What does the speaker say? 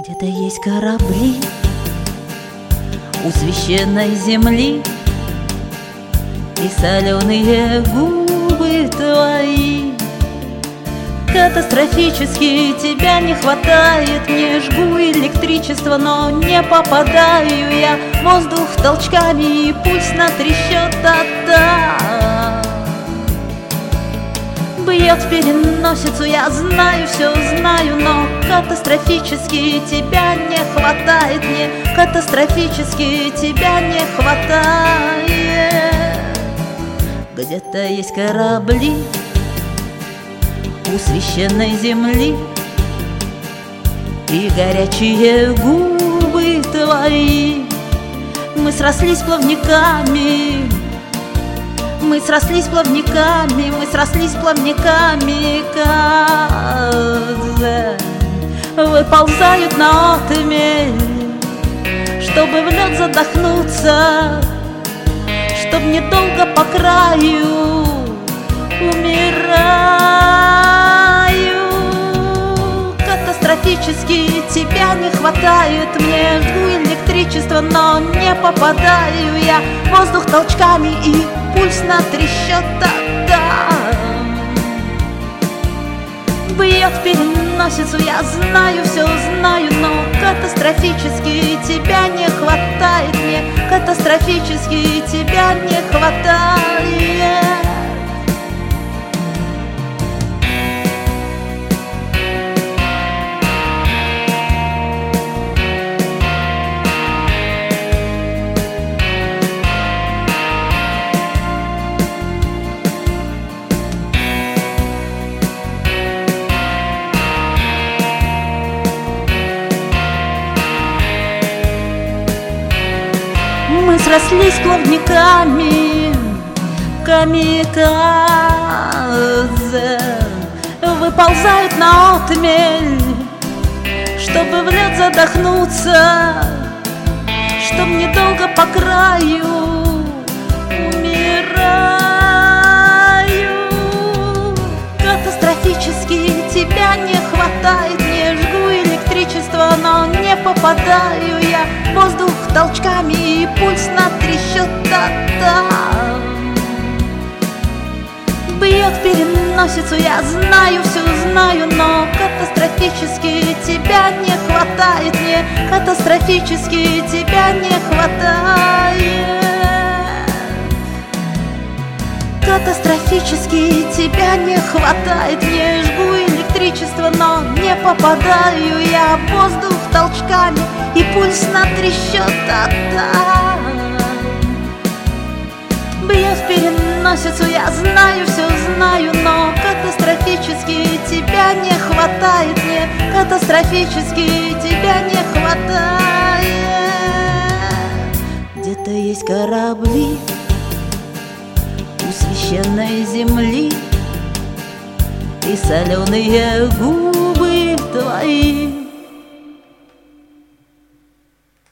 Где-то есть корабли у священной земли, и соленые губы твои. Катастрофически тебя не хватает. Мне жгу электричество, но не попадаю я. Воздух толчками, и пульс на 3 счета. Бьет в переносицу, я знаю, все знаю, но катастрофически тебя не хватает. Мне катастрофически тебя не хватает. Где-то есть корабли у священной земли, и горячие губы твои. Мы срослись плавниками, мы срослись плавниками, мы срослись плавниками. Как выползают на отмель, чтобы в лед задохнуться, чтоб недолго по краю умираю. Катастрофически тебя не хватает. Мне жгу электричество, но не попадаю я. Воздух толчками, и пульс на 3 счета. Бьет в переносицу, я знаю, все знаю, но катастрофически тебя не хватает. Мне катастрофически тебя не хватает. Мы срослись плавниками, камикадзе выползают на отмель, чтобы в лед задохнуться, чтоб недолго по краю умираю. Катастрофически тебя не хватает. Не жгу электричество, но не попадаю я. Воздух толчками, и пульс на 3 счета. Бьет в переносицу, я знаю, все знаю, но катастрофически тебя не хватает. Мне катастрофически тебя не хватает. Катастрофически тебя не хватает. Не жгу электричество, но не попадаю я. Воздух толчками, и пульс на 3 счета. Бьет в переносицу, я знаю, все знаю, но катастрофически тебя не хватает. Мне катастрофически тебя не хватает. Где-то есть корабли у священной земли, и соленые губы твои.